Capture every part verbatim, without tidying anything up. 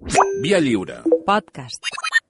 Via Lliure. Podcast.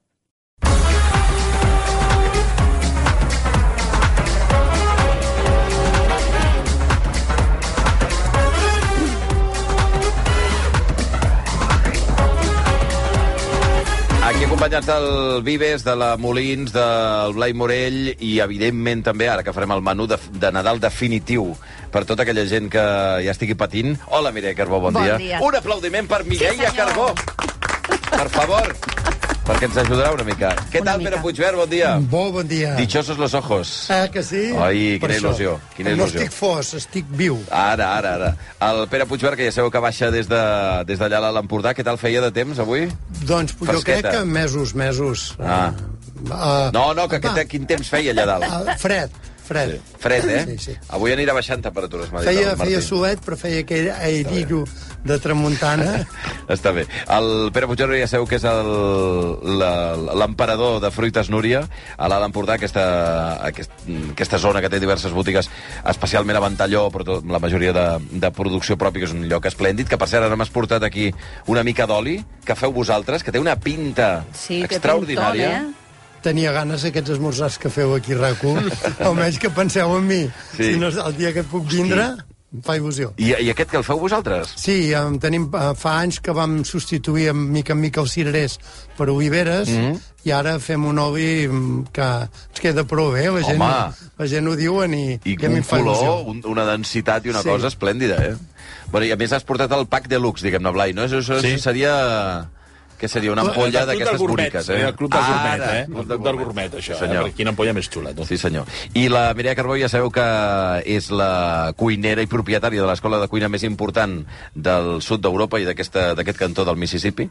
Aquí acompanyats del Vives, de la Molins, del Blai Morell i, evidentment, també, ara que farem el menú de, de Nadal definitiu per tota aquella gent que ja estigui patint. Hola, Mireia Carbó, bon, bon dia. dia. Un aplaudiment per Mireia sí, Carbó. Per favor, perquè ens ajudarà una mica. Què Una tal, mica. Pere Puigverd? Bon dia. Bon, bon dia. Dichosos los ojos. Ah, que sí? Ai, Per quina això. il·lusió, quina No il·lusió. estic fos, estic viu. Ara, ara, ara. El Pere Puigverd, que ja sabeu que baixa des de des d'allà a l'Empordà. Què tal feia de temps, avui? Doncs jo Fresqueta. crec que mesos, mesos. Ah. Uh, No, no, que aquest, quin temps feia allà dalt? Uh, fred, fred. Sí. Fred, eh? Sí, sí. Avui anirà baixant temperatures, m'ha dit Feia, el Martí. feia solet, però feia aquell airillo de tramuntana. Està bé. El Pere Puigverd ja sabeu que és el- la- l'emperador de fruites Núria, a l'Alt Empordà, aquesta, aquest, aquesta zona que té diverses botigues, especialment a Ventalló, però tot, la majoria de, de producció pròpia, que és un lloc esplèndid, que per cert ara m'has portat aquí una mica d'oli, que feu vosaltres, que té una pinta Sí, té extraordinària. pintón, eh? Tenia ganes aquests esmorzars que feu aquí a RAC1, almenys que penseu en mi. Sí. Si no, el dia que puc vindre, em fa il·lusió. I, I aquest que el feu vosaltres? Sí, em tenim, eh, fa anys que vam substituir en mica en mica els cirerers per oliveres, Mhm. i ara fem un oli mm, que ens queda prou bé. La gent, Home. la gent ho diuen i, I i a mi un em fa color, il·lusió. un, una densitat i una Sí. cosa esplèndida, eh? Bueno, i a més has portat el pack deluxe, diguem-ne, Blai, no? Això, això Sí. seria... Què seria? Una ampolla El club d'aquestes del gourmet, boniques, eh? El club del gourmet, Ara, eh? El club del gourmet, això. Sí, senyor. Eh? Quina ampolla més xula, tu. Sí, senyor. I la Mireia Carbó ja sabeu que és la cuinera i propietària de l'escola de cuina més important del sud d'Europa i d'aquest cantó del Mississippi,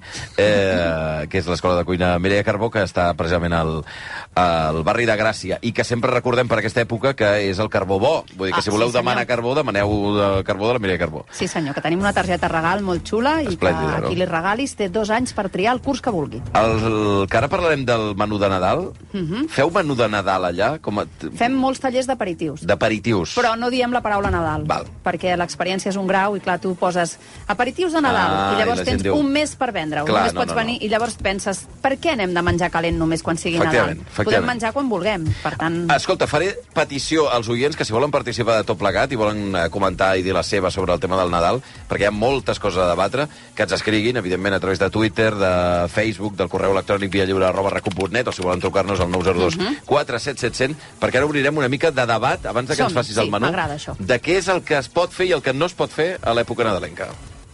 eh, que és l'escola de cuina Mireia Carbó, que està precisament al, al barri de Gràcia, i que sempre recordem per aquesta època que és el carbó bo. Vull dir que Ah, si voleu sí, senyor. demanar carbó, demaneu de carbó de la Mireia Carbó. Sí, senyor, que tenim una targeta regal molt xula i que Esplèndida, no? aquí li regalis té dos anys per triar el curs que vulgui. El, que ara parlarem del menú de Nadal. Mhm. Feu menú de Nadal allà? Com a, Fem molts tallers d'aperitius. d'aperitius. Però no diem la paraula Nadal, Val. perquè l'experiència és un grau i, clar, tu poses aperitius de Nadal Ah, i i llavors la gent tens diu- un mes per vendre-ho. Clar, Només no, pots no, no. venir i llavors penses, per què anem de menjar calent només quan sigui Nadal? Efectivament, efectivament. Podem menjar quan vulguem, per tant... Escolta, faré petició als oients que si volen participar de tot plegat i volen eh, comentar i dir la seva sobre el tema del Nadal, perquè hi ha moltes coses a debatre, que ens escriguin, evidentment, a través de Twitter, de Facebook, del correu electrònic via lliure arroba rac u punt net, o si volen trucar-nos al nou zero dos quatre set set zero zero, perquè ara obrirem una mica de debat, abans de que ens Som-hi, facis sí, el menú, m'agrada això. de què és el que es pot fer i el que no es pot fer a l'època nadalenca.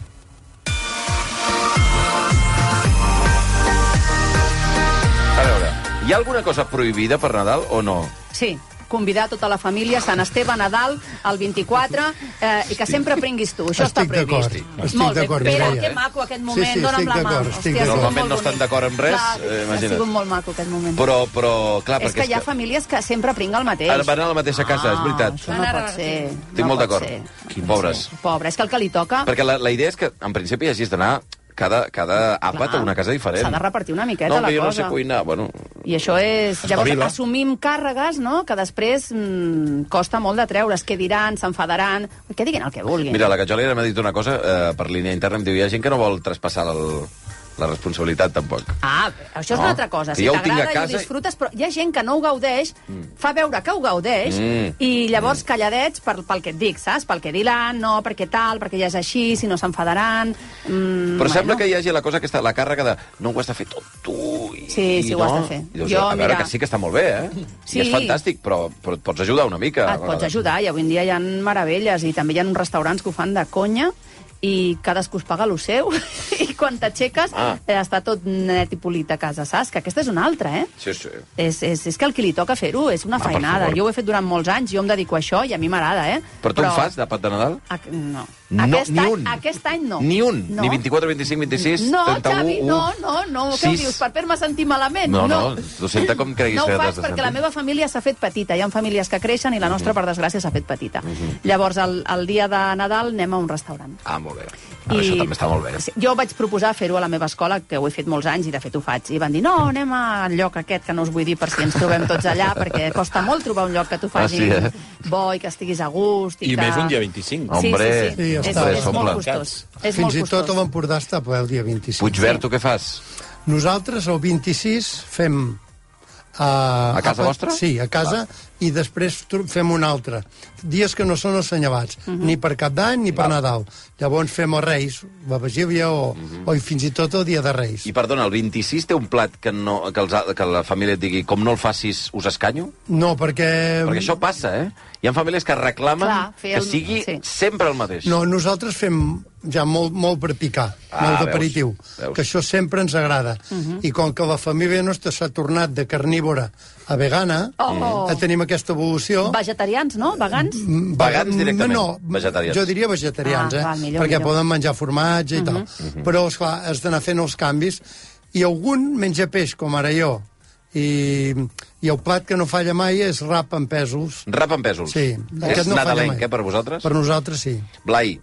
A veure, hi ha alguna cosa prohibida per Nadal o no? Sí, convidar tota la família, Sant Esteve, Nadal, el vint-i-quatre, eh, i que sempre pringuis tu. Això Estic està d'acord, previst. estic Molt bé, d'acord, Pere, Mireia. que maco aquest moment, Sí, sí, dona'm estic la mà. d'acord, estic Hòstia, ha d'acord. sigut Normalment molt no estan bonic. d'acord amb res, Clar, eh, ha imagina't. sigut molt maco aquest moment. Però, però clar, és perquè que hi ha famílies que sempre pringa el mateix. Ara van a la mateixa casa, Ah, és veritat. Això no pot ser. Estic no molt pot d'acord. ser. Quin pobres. Pobre, és que el que li toca... Perquè la, la idea és que, en principi, hagis d'anar cada, cada àpat Clar, a una casa diferent. s'ha de repartir una miqueta no, la que jo no cosa. sé cuinar, bueno... I això és... Llavors Espavila. assumim càrregues, no?, que després mm, costa molt de treure's. Què diran, s'enfadaran... Que diguin el que vulguin. Mira, la Cajolera m'ha dit una cosa, eh, per línia interna, em diu, hi ha gent que no vol traspassar el, la responsabilitat, tampoc. Ah, això és No? una altra cosa. Que Si jo ho tinc a t'agrada i casa ho disfrutes, però hi ha gent que no ho gaudeix, fa veure que ho gaudeix, Mm. i llavors calladets per, pel que et dic, saps? Pel que diran, no, perquè tal, perquè ja és així, si no s'enfadaran... Mm, Però sembla bueno. que hi hagi la cosa aquesta, la càrrega de no ho has de fer tot tu. I, Sí, sí, i ho no. has de fer. I dius, Jo, a veure, mira- que sí que està molt bé, eh? Sí. I és fantàstic, però, però et pots ajudar una mica. Et pots ajudar, i avui en dia hi ha meravelles, i també hi ha uns restaurants que ho fan de conya, i cadascú es paga lo seu, i quan t'aixeques Ah. eh, està tot net i polit a casa, saps? Que aquesta és una altra, eh? Sí, sí. És, és, és que el que li toca fer-ho és una Ah, per feinada. favor. Jo ho he fet durant molts anys, jo em dedico a això i a mi m'agrada, eh? Però tu en fas, d'àpat de Nadal? A... No. No, aquest ni any, un. Aquest any no. Ni un? No. Ni vint-i-quatre, vint-i-cinc, vint-i-sis, No, trenta-u, Xavi, u, no, no, no. Què ho sis? dius? Per fer-me sentir malament? No, no, tu senta com creguis no que ho t'has faig de perquè sentir. la meva família s'ha fet petita. Hi ha famílies que creixen i la nostra, per desgràcia, s'ha fet petita. Llavors, el, el dia de Nadal anem a un restaurant. Ah, molt bé. Ah, això també està molt bé. Sí, jo vaig proposar fer-ho a la meva escola, que ho he fet molts anys i de fet ho faig. I van dir, no, anem al lloc aquest, que no us vull dir per si ens trobem tots allà, perquè costa molt trobar un lloc que t'ho faci Ah, sí, eh? bo i que estiguis a gust. I, I que... més un dia vint-i-cinc. Sí, Hombre, sí, sí. sí, ja és, està. és Som molt blancats. gustós. És Fins molt i tot a gustós. l'Empordà està ple el dia vint-i-sis. Puigverd, tu què fas? Nosaltres el vint-i-sis fem... Uh, A casa vostra? Sí, a casa, i després tru- fem un altre. Dies que no són assenyalats, uh -huh. ni per Cap d'Any ni per Nadal. Llavors fem els Reis, la Vigília o, uh -huh. o fins i tot el dia de Reis. I, perdona, el vint-i-sis té un plat que, no, que, els, ha- que la família et digui com no el facis, us escanyo? No, perquè... Perquè això passa, eh? Hi ha famílies que reclamen Clar, fer que el- sigui sí. sempre el mateix. No, nosaltres fem ja molt, molt per picar, Ah, molt veus, d'aperitiu, veus. que això sempre ens agrada. Uh -huh. I com que la família nostra s'ha tornat de carnívora a vegana, Oh. eh, tenim aquesta evolució... Vegetarians, no? Vegans? Mm, Vegans directament, No, vegetarians. jo diria vegetarians, Ah, eh? val, millor, perquè millor. poden menjar formatge i uh -huh. tal. Uh -huh. Però, esclar, has d'anar fent els canvis. I algun menja peix, com ara jo. I, i el plat que no falla mai és rap amb pèsols. Rap amb pèsols. Sí, És aquest no falla nadalenc, mai. eh, per vosaltres? Per nosaltres, sí. Blai,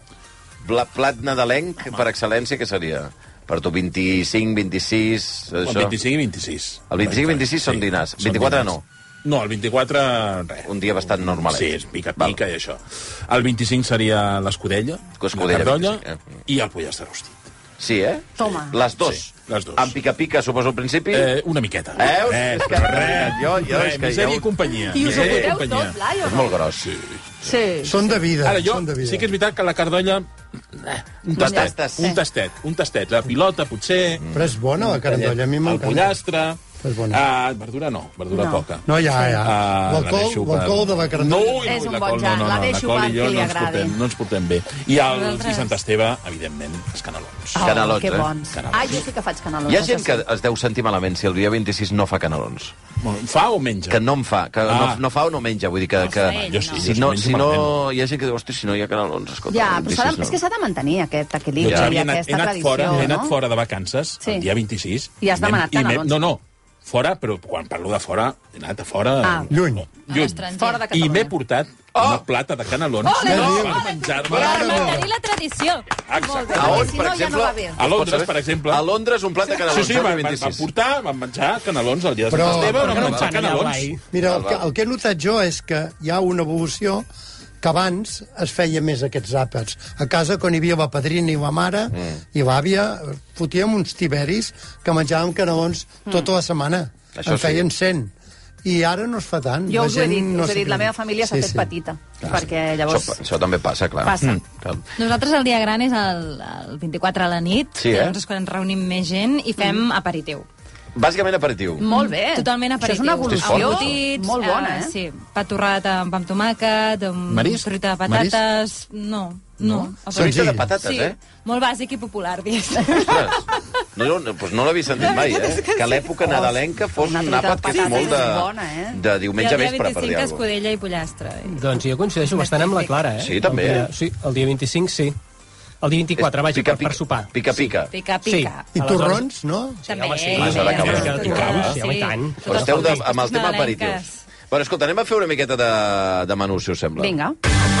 Bla, plat nadalenc per excel·lència, què seria? Per tu, vint-i-cinc, vint-i-sis... El Això. vint-i-cinc i vint-i-sis. El vint-i-cinc i vint-i-sis són dinars. són vint-i-quatre dinars. no. No, el vint-i-quatre, res. Un dia bastant normal. Sí, és pica-pica i això. El vint-i-cinc seria l'escudella, L'escudella, la cardolla vint-i-cinc, eh? i el pollastre rostit. Sí, eh? Toma. Les dos. Sí, les dos. Amb pica-pica, suposo, al principi. Eh, una miqueta. Veus? Res, És que- però res, jo- jo res, és que misèria ja ho- i companyia. I us ho misèria i foteu companyia. tot, Blai, o És no? molt gros. Sí. Sí. Són de vida, Ara, jo són de vida. sí que és veritat que la cardolla... eh, Un tastet, tastes. un tastet, un tastet. La pilota, potser... Però és bona, la carandolla, a mi El m'encanta. pollastre... És bona. Ah, verdura no, verdura No. poca. No, ja, ja. Ah, la la col, deixo la per- col de la No, carandolla. ui, És un la bon col, jan, no, no, la no, deixo la col per i jo qui li no ens, agradi. portem, no ens portem bé. I el Nosaltres- i Sant Esteve, evidentment, els canelons. Oh, Canelons, que eh? bons. Canelons. Ah, jo sí que faig canelons. Hi ha això gent que sí. es deu sentir malament si el dia vint-i-sis no fa canelons. Bueno, fa o menja? Que no en fa, que Ah. no, no fa o no menja. Vull dir que... que fa ell, Jo sí, si jo no, menjo si no, malament. hi ha gent que diu, hosti, si no hi ha canelons, escolta... Ja, el però s'ha de, vint-i-sis és que s'ha de mantenir aquest equilibri Jo, i Xavi, he anat, he aquesta anat, tradició, fora, he anat no? fora de vacances Sí. el dia vint-i-sis. I has m'he- demanat i m'he- canelons. No, no, fora, però quan parlo de fora, he anat a fora... Ah. Lluny. A Lluny. l'estranger. Fora de I Catalunya. m'he portat una plata de canelons Ole, no, ole, per ole. menjar-me. Per mantenir la tradició. Exacte. A on, si per no, ja exemple... no va bé. A Londres, per exemple. A Londres, un plat de canelons. Sí, sí, el dia van, van, van vint-i-sis. portar, van menjar canelons el dia de Sant Però- Esteve, però van que no menjar fan allà, canelons. Blai. Mira, el Val, que, val. el que he notat jo és que hi ha una evolució que abans es feia més aquests àpats. A casa, quan hi havia la padrina i la mare mm. i l'àvia, fotíem uns tiberis que menjàvem canelons tota la setmana. Això en sí. feien cent. I ara no es fa tant. Jo La us ho he gent dit, no us he sé dit, la què- meva família s'ha Sí, fet sí. petita, perquè llavors Això, això també passa, clar. passa. Clar. Nosaltres el dia gran és el, el vint-i-quatre a la nit, Sí, eh? llavors és quan ens reunim més gent i fem mm. aperitiu. Bàsicament aperitiu. Molt bé. Totalment aperitiu. Això és una evolució Embotits, molt bona, eh? Sí, pa torrat amb pa amb tomàquet, amb Marisc? truita de patates... No, no. no. Truita de Senzill. patates, sí, eh? molt bàsic i popular, diguéssim. Ostres, no, no, doncs no l'havia sentit mai, eh? Que l'època nadalenca fos Una un truita de àpat que és patates molt de, és bona, eh? de I diumenge el dia vespre, per dir vint-i-cinc alguna cosa. escudella i pollastre. Doncs jo coincideixo bastant amb la Clara, eh? Sí, també, El dia, eh? sí, el dia vint-i-cinc, sí. El dia vint-i-quatre, vaja, pica, per, per sopar. Pica, pica. Pica, Sí. pica. I Aleshores- torrons, no? També. home, sí. Massa de cabra. I cava, sí, home, i tant. Però esteu de, amb el Festes tema nadalenques. aperitius. Bueno, escolta, anem a fer una miqueta de, de menú, si us sembla. Vinga.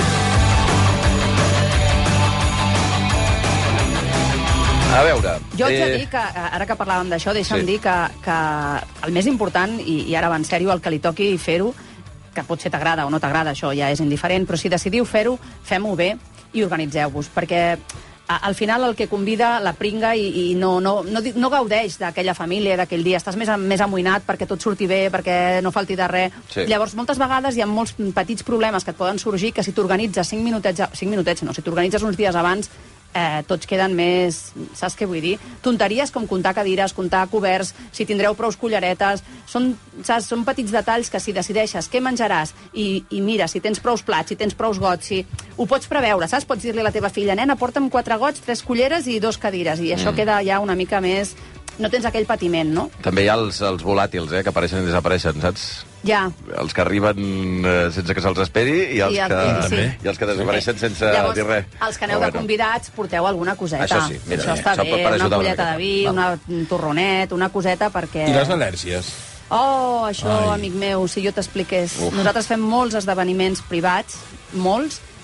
A veure... Jo haig de eh, dir que, ara que parlàvem d'això, deixa'm Sí. dir que, que el més important, i, i ara va en sèrio, el que li toqui fer-ho, que potser t'agrada o no t'agrada, això ja és indiferent, però si decidiu fer-ho, fem-ho bé i organitzeu-vos, perquè a- al final el que convida la pringa i, i no, no, no, di- no gaudeix d'aquella família, d'aquell dia. Estàs més, am- més amoïnat perquè tot surti bé, perquè no falti de res. Sí. Llavors, moltes vegades hi ha molts petits problemes que et poden sorgir que si t'organitzes cinc minutets, a- cinc minutets no, si t'organitzes uns dies abans, eh, tots queden més... Saps què vull dir? Tonteries com comptar cadires, comptar coberts, si tindreu prous culleretes... Són, saps, són petits detalls que si decideixes què menjaràs i, i mira, si tens prous plats, si tens prous gots, si... ho pots preveure, saps? Pots dir-li a la teva filla, nena, porta'm quatre gots, tres culleres i dos cadires, i això Mm. queda ja una mica més... No tens aquell patiment, no? També hi ha els, els volàtils, eh, que apareixen i desapareixen, saps? Ja. Els que arriben eh, sense que se'ls esperi i els, I el- que, i- sí. i els que desapareixen sense Llavors, dir res. els que aneu Però de convidats, porteu alguna coseta. Això sí, mira, això està això bé, per una ajudar una colleta miqueta. de vi, una, un torronet, una coseta perquè... I les al·lèrgies? Oh, això, Ai. amic meu, si jo t'expliqués. Uf. Nosaltres fem molts esdeveniments privats, molts,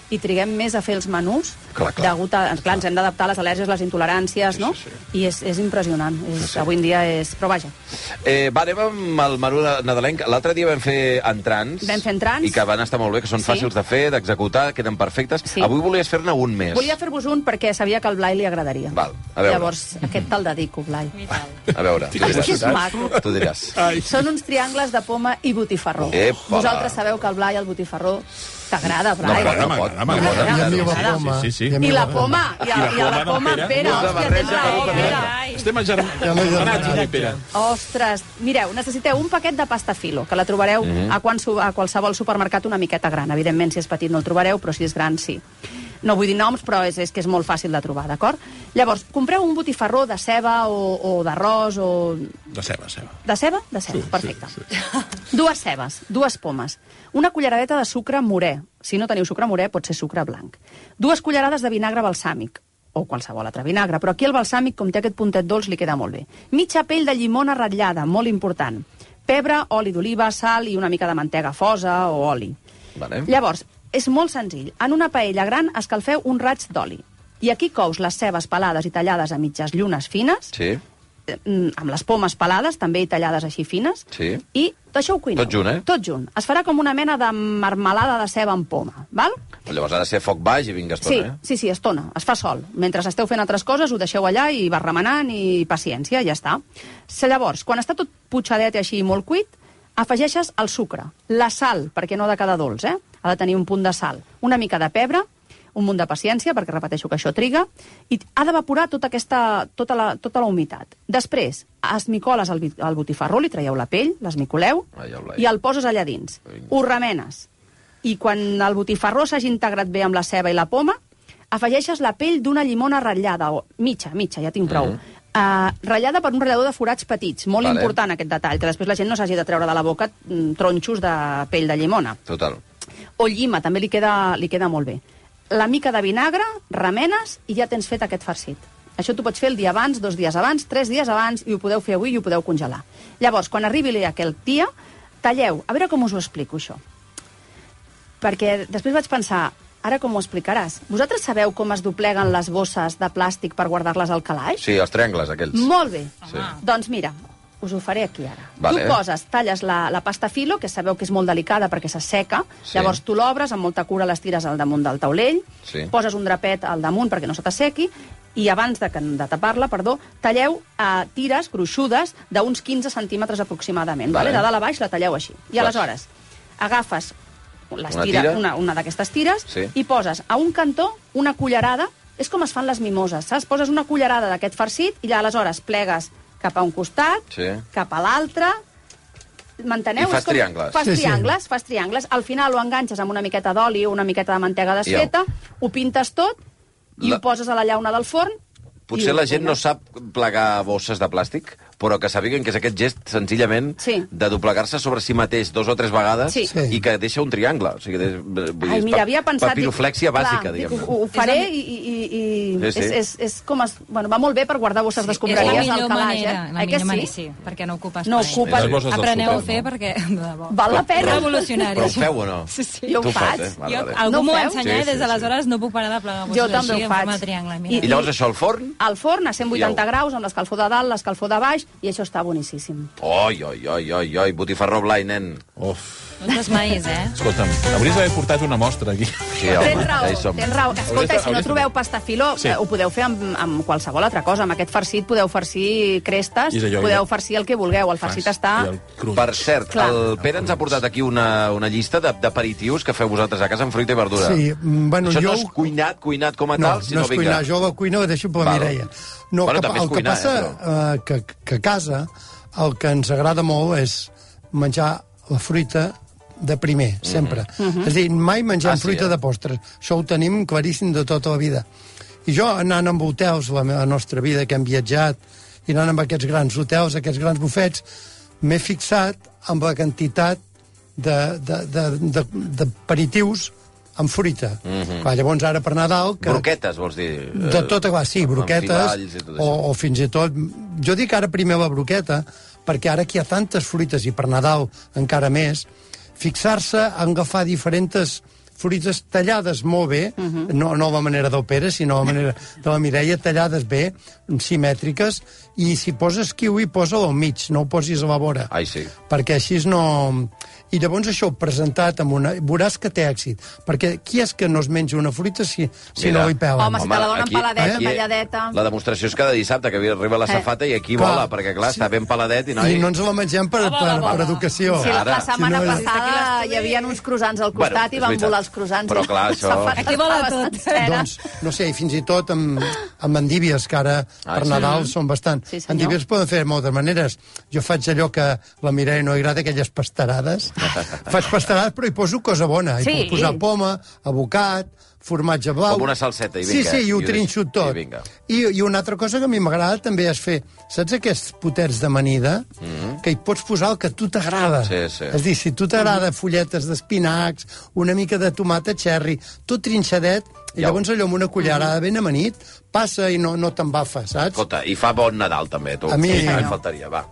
i triguem més a fer els menús. Clar, clar. Degut a, clar, ens hem d'adaptar a les al·lèrgies, les intoleràncies, no? sí, I és, és impressionant. És, sí, sí. Avui en dia és... Però vaja. Eh, va, anem amb el menú nadalenc. L'altre dia vam fer entrants. Vam fer entrants. I que van estar molt bé, que són Sí. fàcils de fer, d'executar, queden perfectes. Sí. Avui volies fer-ne un més. Volia fer-vos un perquè sabia que al Blai li agradaria. Val, a veure. Llavors, aquest te'l dedico, Blai. A veure, tu És que és diràs. maco. Tu diràs. Són uns triangles de poma i botifarró. Epa. Vosaltres sabeu que el Blai, el botifarró, t'agrada, No, Blai. però no pot. M'agrada, m'agrada. I a mi la M'agrada. poma. Sí, sí, sí. I a mi I la poma, i, a, i a la poma en Pere. Una Hòstia, barreja tens raó, per Pere. Estem agermanats, Ja no hi ha avui, Pere. Ostres, mireu, necessiteu un paquet de pasta filo, que la trobareu Mhm. a, quan, a qualsevol supermercat una miqueta gran. Evidentment, si és petit no el trobareu, però si és gran, sí. No vull dir noms, però és, és que és molt fàcil de trobar, d'acord? Llavors, compreu un botifarró de ceba o, o d'arròs o... De ceba, ceba. De ceba? De ceba, Sí, perfecte. sí, Dues cebes, dues pomes, una culleradeta de sucre morè. Si no teniu sucre morè, pot ser sucre blanc. Dues cullerades de vinagre balsàmic, o qualsevol altre vinagre, però aquí el balsàmic, com té aquest puntet dolç, li queda molt bé. Mitja pell de llimona ratllada, molt important. Pebre, oli d'oliva, sal i una mica de mantega fosa o oli. Vale. Llavors, és molt senzill. En una paella gran escalfeu un raig d'oli. I aquí cous les cebes pelades i tallades a mitges llunes fines, Sí, eh, amb les pomes pelades, també i tallades així fines, sí. i deixeu cuinar. Tot junt, eh? Tot junt. Es farà com una mena de marmelada de ceba amb poma, val? Llavors ha de ser foc baix i vinga estona, Sí, eh? sí, sí, estona. Es fa sol. Mentre esteu fent altres coses, ho deixeu allà i va remenant i paciència, ja està. Se, llavors, quan està tot putxadet i així molt cuit, afegeixes el sucre, la sal, perquè no ha de quedar dolç, eh? Ha de tenir un punt de sal, una mica de pebre, un munt de paciència, perquè repeteixo que això triga, i ha d'evaporar tota aquesta, tota la, tota la humitat. Després, esmicoles el, el botifarró, li traieu la pell, l'esmicoleu, Ai, el Blai. i el poses allà dins. Vinga. Ho remenes. I quan el botifarró s'hagi integrat bé amb la ceba i la poma, afegeixes la pell d'una llimona ratllada, o mitja, mitja, ja tinc prou. Mm. Uh, ratllada per un ratllador de forats petits. Molt Vale. important aquest detall, que després la gent no s'hagi de treure de la boca mm, tronxos de pell de llimona. Total. O llima, també li queda, li queda molt bé. La mica de vinagre, remenes i ja tens fet aquest farcit. Això t'ho pots fer el dia abans, dos dies abans, tres dies abans, i ho podeu fer avui i ho podeu congelar. Llavors, quan arribi aquell dia, talleu. A veure com us ho explico, això. Perquè després vaig pensar, ara com ho explicaràs? Vosaltres sabeu com es dobleguen les bosses de plàstic per guardar-les al calaix? Sí, els triangles, aquells. Molt bé. Sí. Doncs mira, us ho faré aquí ara. Vale. Tu poses, talles la, la pasta filo, que sabeu que és molt delicada perquè s'asseca, Sí. llavors tu l'obres, amb molta cura les tires al damunt del taulell, Sí. poses un drapet al damunt perquè no se t'assequi, i abans de, que- de tapar-la, perdó, talleu eh, tires gruixudes d'uns quinze centímetres aproximadament. Vale. Vale. De dalt a baix la talleu així. I Clar. aleshores agafes les Una tira, tira. una, una d'aquestes tires Sí. i poses a un cantó una cullerada, és com es fan les mimoses, saps? Poses una cullerada d'aquest farcit i ja aleshores plegues cap a un costat, Sí. cap a l'altre, m'enteneu? I fas És com- triangles. Fas Sí, sí. triangles, fas triangles. Al final ho enganxes amb una miqueta d'oli o una miqueta de mantega desfeta, ho pintes tot i La- ho poses a la llauna del forn. Potser i ho la gent no cuines. sap plegar bosses de plàstic, però que sàpiguen que és aquest gest, senzillament, Sí. de doblegar-se sobre si mateix dos o tres vegades Sí. Sí. i que deixa un triangle. O sigui, des, vull dir, Ai, és mira, pa- havia pensat... papiroflèxia dic, bàsica, clar, dic, diguem-ne. Ho, ho faré i, i, i Sí, sí. És, és, és com... Es, bueno, va molt bé per guardar bosses És la d'escombraries al millor calaix, manera, eh? la Ai que millor manera, sí? sí, perquè no ocupa espai. No ocupa- Les bosses del Apreneu a súper, fer no? perquè, de debò. Val la pena. Revolucionari. Però ho això. feu o no? Sí, sí. Jo Tu ho fas, faig. eh? Vale, Jo, vale. algú No ho m'ho va feu? ensenyar Sí, i des sí, d'aleshores no puc parar de plegar bosses Jo també així, ho en forma faig. de triangle. I- Mira. I llavors això al forn? Al forn a cent vuitanta I au. graus, amb l'escalfor de dalt, l'escalfor de baix, i això està boníssim. Oi, oi, oi, oi, oi, botifarró Blai, nen. Uf. No et desmais, eh? Escolta'm, hauries d'haver portat una mostra aquí. Sí, home, Tens raó, ja hi som. tens raó. Escolta, i si no hauries de- trobeu pasta filó, Sí. eh, ho podeu fer amb, amb qualsevol altra cosa. Amb aquest farcit podeu farcir crestes, I és allò, podeu i- farcir el que vulgueu. El farcit Fas, està... i el crust. Per cert, Clar. el Pere ens ha portat aquí una, una llista de- d'aperitius que feu vosaltres a casa amb fruita i verdura. Sí, mm, bueno, Això jo- no és cuinat, cuinat com a No, tal, no sinó és cuinar. Jo la cuina ho deixo per la Val. Mireia. No, Bueno, que, també és el que cuinar, passa eh, eh, que, que a casa el que ens agrada molt és menjar la fruita de primer, sempre. És a dir, mai mengem Ah, sí, fruita eh? de postres. Això ho tenim claríssim de tota la vida. I jo, anant amb hotels, la, meva, la nostra vida, que hem viatjat, i anant amb aquests grans hotels, aquests grans bufets, m'he fixat amb la quantitat de- de- de- de- d'aperitius amb fruita. Mm -hmm. Clar, llavors, ara per Nadal... Que, Broquetes, vols dir? de tota clar, sí, Amb broquetes, figalls i tot això. o, o fins i tot... Jo dic ara primer la broqueta, perquè ara que hi ha tantes fruites, i per Nadal encara més, fixar-se en agafar diferents fruites tallades molt bé, uh -huh. no, no de manera d'opera, sinó de manera de la Mireia, tallades bé, simètriques, i si poses kiwi, posa-lo al mig, no ho posis a la vora. Ai, sí. Perquè així no... I llavors això presentat amb una... Veuràs que té èxit, perquè qui és que no es menja una fruita si, si Mira. no li pelen? Home, si te la donen aquí- peladeta, aquí talladeta... La demostració és cada dissabte, que arriba la safata i aquí Clar. vola, perquè clar, està ben peladet i no... I no ens la mengem per, per, per educació. Sí, la, la Ara. setmana Si no- passada hi havia uns croissants al costat Bueno, i és van veritat. volar els croissants. Però i clar, la això- safata Aquí vola estava tot. sencera. Doncs, no sé, i fins i tot amb, amb endívies, que ara Ah, per sí? Nadal són bastant. Sí, senyor. Endívies poden fer de moltes maneres. Jo faig allò que la Mireia no agrada, aquelles pastarades. Faig pastarades, però hi poso cosa bona. Hi Sí. puc posar poma, abocat, formatge blau... Com una salseta, i Sí, vinga. sí, i ho I ho trinxo deixo- tot. i vinga. I, I una altra cosa que a mi m'agrada també és fer... Saps aquests potets d'amanida? Mm -hmm. Que hi pots posar el que a tu t'agrada. Sí, sí. És a dir, si a tu t'agrada fulletes d'espinacs, una mica de tomata cherry, tot trinxadet, i Ja ho- llavors allò amb una cullerada ben amanit, passa i no, no t'embafa, saps? Escolta, i fa bon Nadal, també, tu. A mi- Sí, Sí, em senyor. faltaria, va.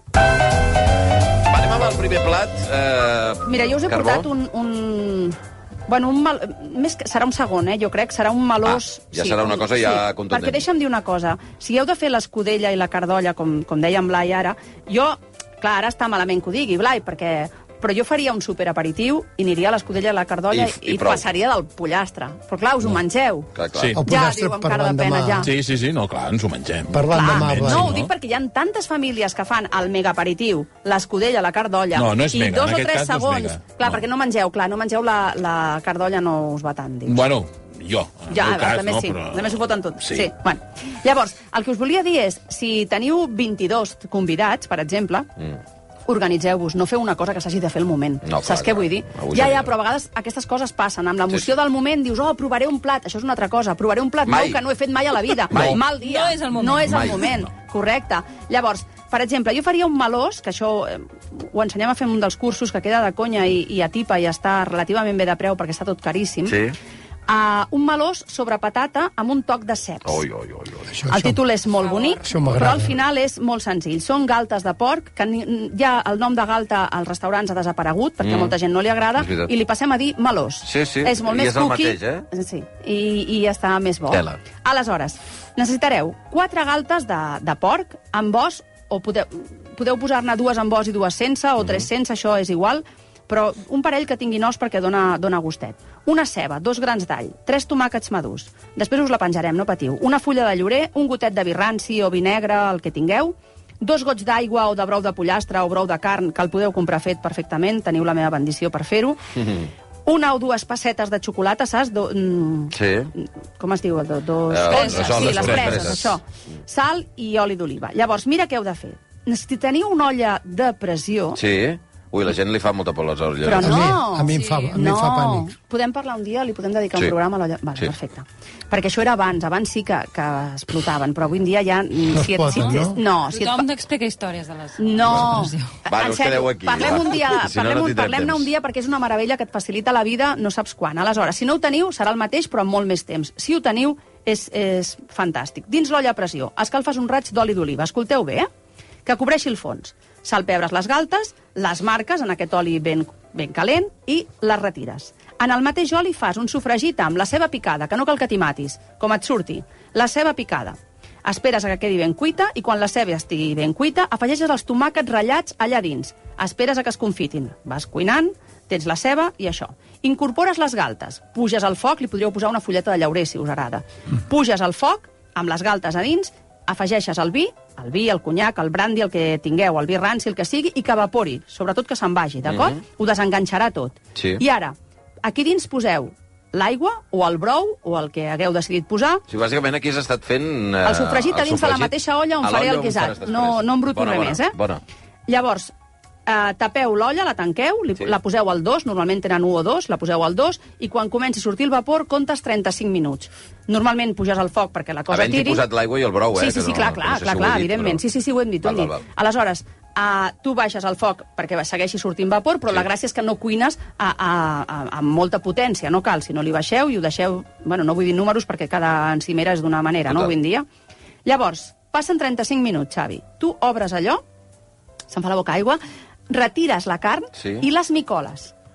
Va, anem amb el primer plat. Eh, Mira, jo us he Carbó. portat un... un... Bueno, un mal... més que... serà un segon, eh? Jo crec, serà un melós... Ah, ja serà una cosa ja contundent. Perquè deixa'm dir una cosa. Si heu de fer l'escudella i la cardolla, com, com deia en Blai ara, jo... Clar, ara està malament que ho digui, Blai, perquè... Però jo faria un superaperitiu i aniria a l'escudella i la cardolla I- i, i prou. passaria del pollastre. Però clar, us ho mengeu. Clar, clar. Sí. El Ja, pollastre diu, amb cara parlant de pena, demà. ja. Sí, sí, sí, no, clar, ens ho mengem. Parlant Clar, demà, menys, Blai. no, no? ho dic perquè hi ha tantes famílies que fan el megaperitiu, l'escudella, la cardolla, No, no és i mega, dos en o aquest tres cas no és segons... mega. Clar, No. perquè no mengeu, clar, no mengeu la, la cardolla, no us va tant, dius. Bueno, jo, en el Ja, meu cas, també no, sí, però... també s'ho foten tot. Sí. sí. Bueno. Llavors, el que us volia dir és, si teniu vint-i-dos convidats, per exemple, mm. organitzeu-vos, no feu una cosa que s'hagi de fer al moment. No, Saps clar, què clar. vull dir? Avui Ja, ja ja, no. però a vegades aquestes coses passen. Amb l'emoció Sí, sí. del moment dius, oh, provaré un plat. Això és una altra cosa. Provaré un plat Mai. nou que no he fet mai a la vida. Mai. Mal dia. No és el moment. No és Mai. el moment. Correcte. Llavors, per exemple, jo faria un melós, que això eh, ho ensenyem a fer en un dels cursos, que queda de conya i, i atipa i està relativament bé de preu perquè està tot caríssim. Sí. Uh, un melós sobre patata amb un toc de ceps. Ui, ui, ui, ui. Això, El títol és molt bonic, Això m'agrada. però al final és molt senzill. Són galtes de porc, que ni- ja el nom de galta als restaurants ha desaparegut, perquè Mm. a molta gent no li agrada, És veritat. i li passem a dir melós. Sí, sí, És molt i més és el cookie, mateix, eh? Sí, i, i està més bo. Tela. Aleshores, necessitareu quatre galtes de, de porc amb os, o podeu, podeu posar-ne dues amb os i dues sense, o tres sense, això és igual, però un parell que tingui os perquè dona, dona gustet. Una ceba, dos grans d'all, tres tomàquets madurs. Després us la penjarem, no patiu. Una fulla de llorer, un gotet de vi ranci o vi negre, el que tingueu, dos gots d'aigua o de brou de pollastre o brou de carn, que el podeu comprar fet perfectament, teniu la meva bendició per fer-ho. Una o dues passetes de xocolata, saps? Do, mm, Sí. com es diu? Do, dos... Eh, preses, això, sí, les les preses. preses, això. Sal i oli d'oliva. Llavors, mira què heu de fer. Si teniu una olla de pressió... Sí. Ui, la gent li fa molta por les orelles. Però A mi, no. a mi, em, fa, a mi em fa pànic. Podem parlar un dia, li podem dedicar Sí. un programa a l'olla... Vale, Sí. perfecte. Perquè això era abans, abans sí que, que explotaven, però avui en dia ja... No es si et, pot, si et, no? no, si et, Tothom explica històries de les... no. Va, no En us sèrio, quedeu aquí, Parlem va. un dia, Si no, no parlem, un, tindrem parlem-ne temps. un dia perquè és una meravella que et facilita la vida no saps quan. Aleshores, si no ho teniu, serà el mateix, però amb molt més temps. Si ho teniu, és, és fantàstic. Dins l'olla a pressió, escalfes un raig d'oli d'oliva. Escolteu bé, eh? Que cobreixi el fons. Salpebres les galtes, les marques en aquest oli ben, ben calent i les retires. En el mateix oli fas un sofregit amb la ceba picada, que no cal que t'hi matis, com et surti. La ceba picada. Esperes a que quedi ben cuita i quan la ceba estigui ben cuita, afegeixes els tomàquets ratllats allà dins. Esperes a que es confitin. Vas cuinant, tens la ceba i això. Incorpores les galtes. Puges al foc, li podríeu posar una fulleta de llaurer, si us agrada. Puges al foc, amb les galtes a dins, afegeixes el vi, el vi, el conyac, el brandy, el que tingueu, el vi ranci, el que sigui, i que evapori, sobretot que se'n vagi, d'acord? Mm -hmm. Ho desenganxarà tot. Sí. I ara, aquí dins poseu l'aigua o el brou o el que hagueu decidit posar. Sí, bàsicament aquí has estat fent... Eh, El sofregit a dins de la mateixa olla on A faré l'olla el guisat. faràs No, després. no embruto Bona, res bona, més, eh? Bona. Llavors, eh, tapeu l'olla, la tanqueu, li, Sí. la poseu al dos, normalment tenen un o dos, la poseu al dos, i quan comenci a sortir el vapor, comptes trenta-cinc minuts. Normalment puges al foc perquè la cosa Havent-hi tiri. posat l'aigua i el brou, eh? Sí, sí, que sí, no- clar, que clar, no sé clar, si ho clar, he dit, evidentment. però- Sí, sí, sí, ho hem dit, ho hem Val, dit. val, val. Aleshores, uh, tu baixes el foc perquè segueixi sortint vapor, però Sí. la gràcia és que no cuines a, a, a, amb molta potència, no cal, si no li baixeu i ho deixeu... Bueno, no vull dir números perquè cada encimera és d'una manera, no, Total. avui en dia. Llavors, passen trenta-cinc minuts, Xavi. Tu obres allò, se'n fa la boca aigua, retires la carn Sí. i les micoles.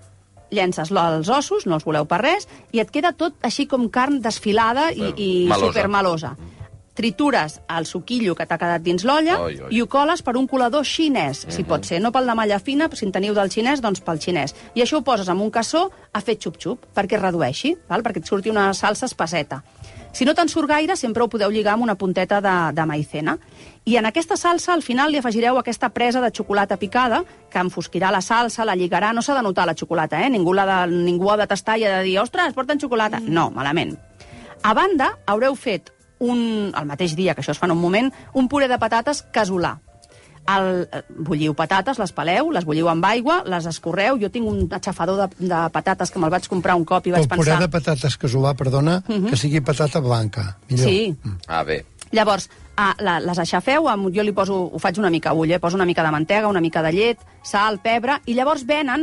llences els ossos, no els voleu per res, i et queda tot així com carn desfilada i, i Malosa. supermalosa. Tritures el suquillo que t'ha quedat dins l'olla Oi, oi. i ho coles per un colador xinès, si pot ser. No pel de malla fina, si en teniu del xinès, doncs pel xinès. I això ho poses en un cassó a fer xup-xup, perquè es redueixi, val? Perquè et surti una salsa espesseta. Si no te'n surt gaire, sempre ho podeu lligar amb una punteta de, de maicena. I en aquesta salsa, al final, li afegireu aquesta presa de xocolata picada, que enfosquirà la salsa, la lligarà. No s'ha de notar la xocolata, eh? Ningú, la de, ningú ha de tastar i ha de dir, ostres, porten xocolata. No, malament. A banda, haureu fet un, el mateix dia, que això es fa en un moment, un puré de patates casolà. El, bulliu patates, les peleu, les bulliu amb aigua, les escorreu. Jo tinc un aixafador de, de patates que me'l vaig comprar un cop i vaig El pensar... puré de patates casolà, perdona, uh -huh. que sigui patata blanca. Millor. Sí. Ah, bé. Llavors, ah, la, les aixafeu, amb, jo li poso, ho faig una mica a ull, eh? Poso una mica de mantega, una mica de llet, sal, pebre, i llavors venen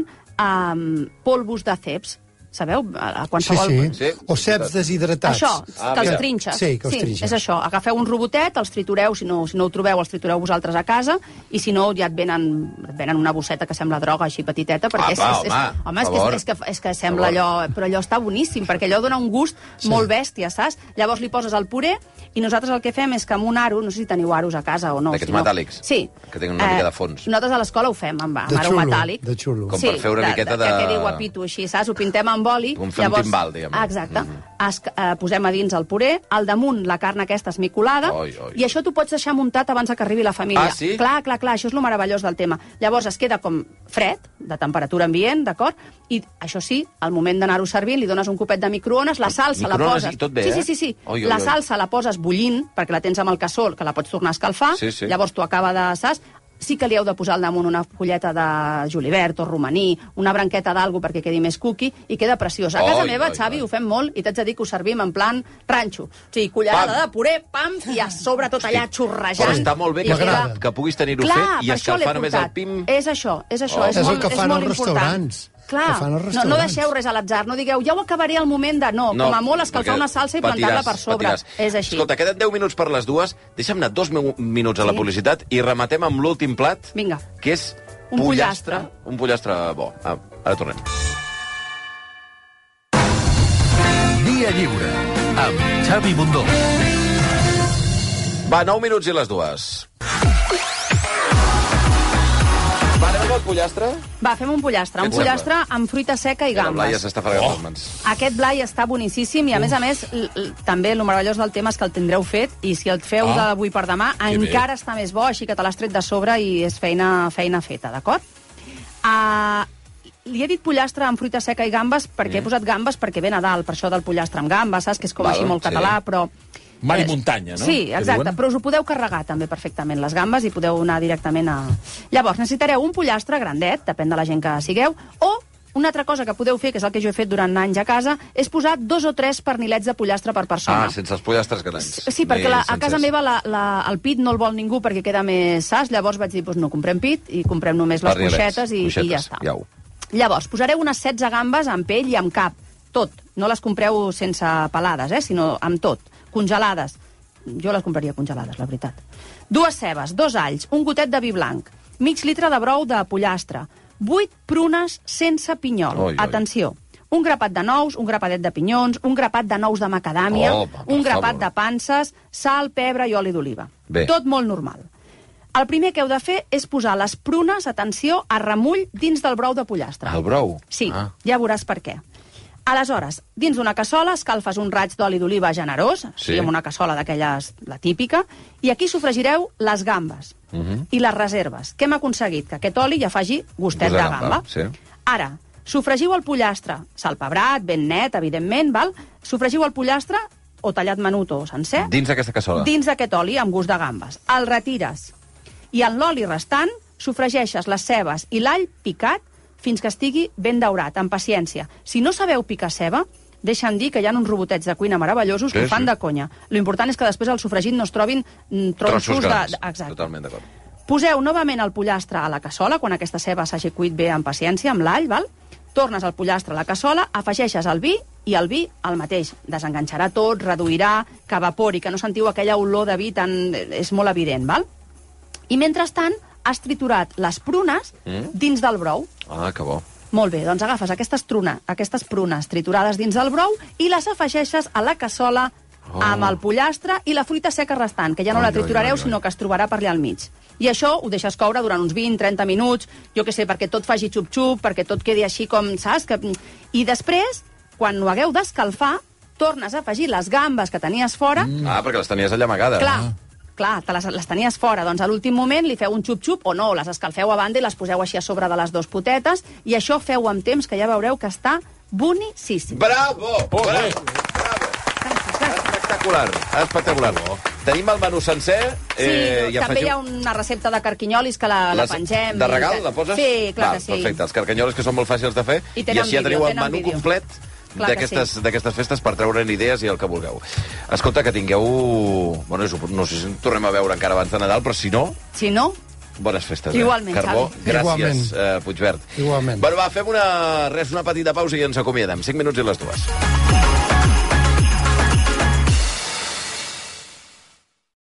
um, polvos de ceps. Sabeu? A, a qualsevol... Sí, sí. Sí. O ceps deshidratats. Això, Ah, que els mira. trinxes. Sí, que els sí, trinxes. és això. Agafeu un robotet, els tritureu, si no, si no ho trobeu, els tritureu vosaltres a casa, i si no, ja et venen, et venen una bosseta que sembla droga, així petiteta, perquè és, Apa, és, és, home, home, és, favor. que, és, que, és que sembla Favor. allò... Però allò està boníssim, perquè allò dona un gust Sí. molt bèstia, saps? Llavors li poses el puré, i nosaltres el que fem és que amb un aro, no sé si teniu aros a casa o no... D'aquests si no, metàl·lics, Sí. que tenen una mica de fons. Nosaltres a l'escola ho fem amb, amb De aro xulo, metàl·lic. de xulo. Com per fer una miqueta de- Que quedi guapito, així, saps? Ho pintem amb oli. Com fer un timbal, diguem. Ah, exacte. Es, eh, posem a dins el puré, al damunt la carn aquesta esmicolada, Oi, oi. i això t'ho pots deixar muntat abans que arribi la família. Ah, sí? Clar, clar, clar, això és el meravellós del tema. Llavors es queda com fred, de temperatura ambient, d'acord? I això sí, al moment d'anar-ho servint, li dones un copet de microones, la salsa la Microones poses... i tot bé, sí, eh? sí, sí, sí. Oi, oi, la oi. salsa la poses bullint, perquè la tens amb el cassó, que la pots tornar a escalfar, Sí, sí. llavors tu acaba de... Saps? Sí que li heu de posar al damunt una fulleta de julivert o romaní, una branqueta d'algo perquè quedi més cookie, i queda preciós. A casa Oi, meva, oi, Xavi, oi. ho fem molt, i t'haig de dir que ho servim en plan ranxo. O sigui, cullerada Pam. de puré, pam, i a sobre tot allà xorrejant. Però està molt bé I que, M'agrada. queda- que puguis tenir-ho Clar, fet i per això l'he escalfar només el portat. pim... És això, és això. Oh. és, És el molt, que fan és molt als important. restaurants. Clar, Que fan als no, no restaurants. deixeu res a l'atzar, no digueu, ja ho acabaré al moment de... No, No, com a molt escalfar perquè una salsa i patiràs, plantar-la per sobre. patiràs. És així. Escolta, queden deu minuts per les dues. Deixa'm anar dos meu- minuts a la Sí. publicitat i rematem amb l'últim plat, Vinga. que és Un pollastre. Un pollastre bo. Ah, ara tornem. Via Lliure, amb Xavi Bundó. Va, nou minuts i les dues. Va, anem amb el pollastre? Va, fem un pollastre. Què Un et pollastre amb fruita seca i La Blai ja gambes. s'està fregant les mans. Aquest blai està boníssim i, a més a més, l- l- també el meravellós del tema és que el tindreu fet i si el feu Ah. d'avui per demà Que bé. encara està més bo, així que te l'has tret de sobre i és feina, feina feta, d'acord? Uh, li he dit pollastre amb fruita seca i gambes perquè mm. he posat gambes perquè ve Nadal, per això del pollastre amb gambes, saps? Que és com Val, així molt sí. català, però... Mar i Eh, muntanya, no? Sí, Que exacte, diuen. però us ho podeu carregar també perfectament, les gambes, i podeu anar directament a... Llavors, necessitareu un pollastre grandet, depèn de la gent que sigueu, o una altra cosa que podeu fer, que és el que jo he fet durant anys a casa, és posar dos o tres pernilets de pollastre per persona. Ah, sense els pollastres grans. Sí, perquè la, a Ni casa sencers. meva la, la, el pit no el vol ningú perquè queda més sas, llavors vaig dir, doncs no comprem pit i comprem només les Pernilets, cuixetes i, cuixetes, i ja està. iau. Llavors, posareu unes setze gambes amb pell i amb cap, tot. No les compreu sense pelades, eh, sinó amb tot, congelades. Jo les compraria congelades, la veritat. Dues cebes, dos alls, un gotet de vi blanc, mig litre de brou de pollastre, vuit prunes sense pinyol. Oi, oi. Atenció, un grapat de nous, un grapadet de pinyons, un grapat de nous de macadàmia, Oh, per un grapat favor. de panses, sal, pebre i oli d'oliva. Bé. Tot molt normal. El primer que heu de fer és posar les prunes, atenció, a remull dins del brou de pollastre. El brou? Sí, Ah. ja veuràs per què. Aleshores, dins d'una cassola escalfes un raig d'oli d'oliva generós, Sí. sí, amb una cassola d'aquelles, la típica, i aquí sofregireu les gambes Uh -huh. i les reserves. Què hem aconseguit? Que aquest oli ja faci gustet Gust de de gamba. gamba, sí. Ara, sofregiu el pollastre, salpebrat, ben net, evidentment, val? Sofregiu el pollastre, o tallat menut o sencer, Dins d'aquesta cassola? dins d'aquest oli amb gust de gambes. El retires. I en l'oli restant sofregeixes les cebes i l'all picat fins que estigui ben daurat, amb paciència. Si no sabeu picar ceba, deixa'm dir que hi ha uns robotets de cuina meravellosos que Sí, ho fan sí. de conya. Lo important és que després al sofregit no es trobin mm, Trossos tronços de... grans. de- Exacte. Totalment d'acord. Poseu novament el pollastre a la cassola, quan aquesta ceba s'hagi cuit bé amb paciència, amb l'all, val? Tornes el pollastre a la cassola, afegeixes el vi, i el vi el mateix. Desenganxarà tot, reduirà, que evapori, que no sentiu aquella olor de vi tan... és molt evident, val? I mentrestant, has triturat les prunes Mm. dins del brou. Ah, que bo. Molt bé, doncs agafes aquestes, truna, aquestes prunes triturades dins el brou i les afegeixes a la cassola oh. amb el pollastre i la fruita seca restant, que ja no Ai, la triturareu, ai, ai, ai. sinó que es trobarà per allà al mig. I això ho deixes coure durant uns vint a trenta minuts, jo què sé, perquè tot faci xup-xup, perquè tot quedi així com, saps? Que... I després, quan ho hagueu d'escalfar, tornes a afegir les gambes que tenies fora. Mm. Ah, perquè les tenies allà amagades. Clar, clar, te les, les tenies fora. Doncs a l'últim moment li feu un xup-xup, o no, les escalfeu a banda i les poseu així a sobre de les dues potetes, i això feu amb temps, que ja veureu que està boníssim. Bravo! Oh, Bravo! Bravo! Espectacular, espectacular. Tenim el menú sencer. Sí, eh, i també afegiu... hi ha una recepta de carquinyolis que la, la Les- pengem. De regal, i- la poses? Sí, clar Val, que sí. Perfecte, els carcanyolis que són molt fàcils de fer. I I, tenen així ja vídeo, teniu el tenen menú vídeo. complet Clar que d'aquestes sí. d'aquestes festes per treure'n idees i el que vulgueu. Escolta, que tingueu... Bueno, no sé si ens tornem a veure encara abans de Nadal, però si no, Si no, bones festes. Igualment, eh? Carbó, Xavi. gràcies, Igualment. eh, Puigverd. Igualment. Bueno, va, fem una, res, una petita pausa i ens acomiadem. Cinc minuts i les dues.